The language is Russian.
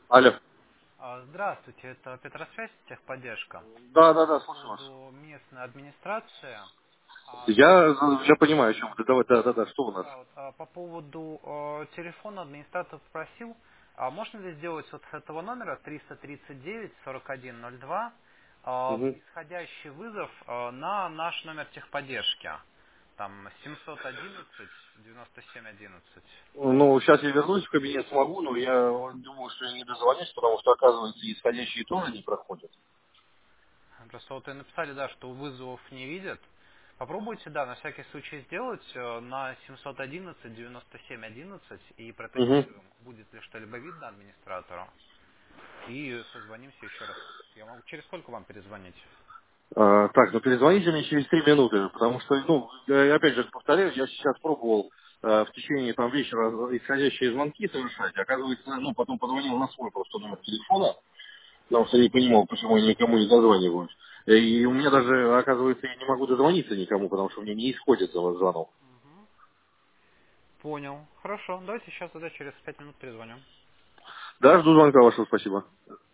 Алло. Здравствуйте, это Петросвязь, техподдержка. Да, да, По да, слушаю вас. поводу местной администрации, Я понимаю, о чем вы. Давай, да, да, да, что у нас? да, вот, по поводу телефона администратор спросил, можно ли сделать вот с этого номера 339-4102 Мгм. исходящий вызов на наш номер техподдержки, там 711-97-11. Ну, сейчас я вернусь в кабинет, смогу, но я думаю, что я не дозвонюсь, потому что, оказывается, исходящие тоже не проходят. Просто вот и написали, да, что вызовов не видят. Попробуйте, да, на всякий случай сделать на 711 97 11 и Угу. протестируем, будет ли что-либо видно администратору. И созвонимся еще раз. Я могу через сколько вам перезвонить? Так, ну перезвоните мне через 3 минуты, потому что, ну, опять же повторяю, я сейчас пробовал в течение там вечера исходящие звонки совершать, оказывается, ну, потом позвонил на свой просто номер телефона, потому что я не понимал, почему я никому не дозваниваюсь. И у меня даже, оказывается, я не могу дозвониться никому, потому что мне не исходит звонок. Понял. Хорошо. Давайте сейчас тогда через 5 минут перезвоню. Да, жду звонка вашего, спасибо.